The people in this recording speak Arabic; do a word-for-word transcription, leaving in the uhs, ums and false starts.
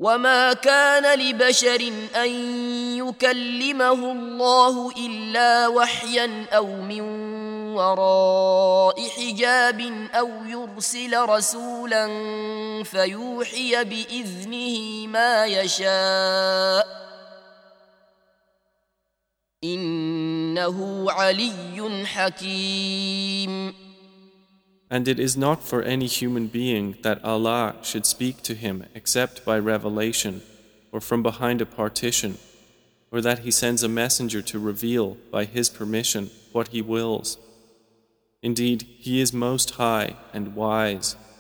وما كان لبشر أن يكلمه الله إلا وحيا أو من وراء حجاب أو يرسل رسولا فيوحي بإذنه ما يشاء إنه علي حكيم. And it is not for any human being that Allah should speak to him except by revelation or from behind a partition, or that he sends a messenger to reveal by his permission what he wills. Indeed, he is most high and wise.